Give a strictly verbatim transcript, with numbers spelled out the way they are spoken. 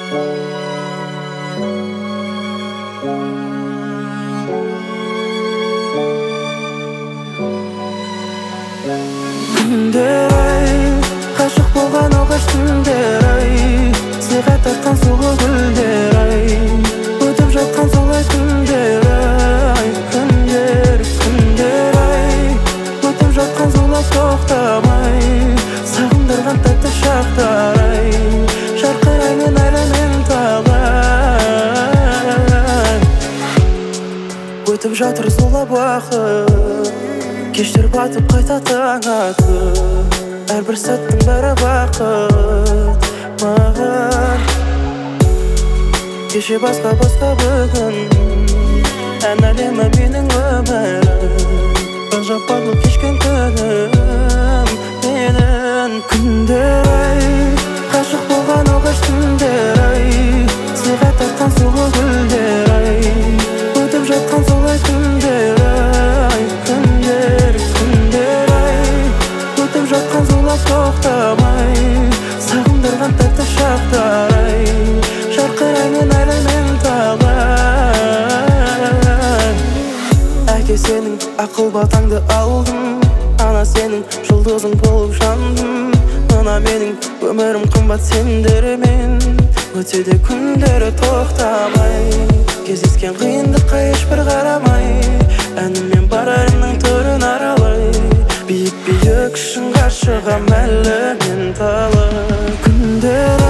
Күндер ай, ғашық болған алғаш түндер ай, сыйға тартқан сұлу гүлдер ай, өтіп жатқан солай күндер ай. Күндер, күндер ай, өтіп жатқан зулап тоқтамай, сағындырған тәтті шақтар ай, жарқыраймын әлі мен талай. Өтіп жатыр зулап уақыт, кештер батып қайта таң атып, әрбір сәттің бәрі бақыт маған. Кеше басқа басқа бүгін, ән әлемі менің өмірім, ғажап барлық кешкен күнім менің. Күндер ай, ғашық болған алғаш түндер ай, сыйға тартқан сұлу гүлдер ай, өтіп жатқан солай күндер ай. Күндер, күндер ай, өтіп жатқан зулап тоқтамай, сағындырған тәтті шақтар ай, жарқыраймын әлі мен талай. Әке сенің ақыл батаңды алдым, ана сенің жұлдызың болып жандым, мына менің өмірім қымбат сендермен, өтсе де күндері тоқтамай, кездескен қиындыққа ешбір қарамай, әніммен барарымның түрін аралай, биік биік шыңға шығам әлі мен талай. Күндер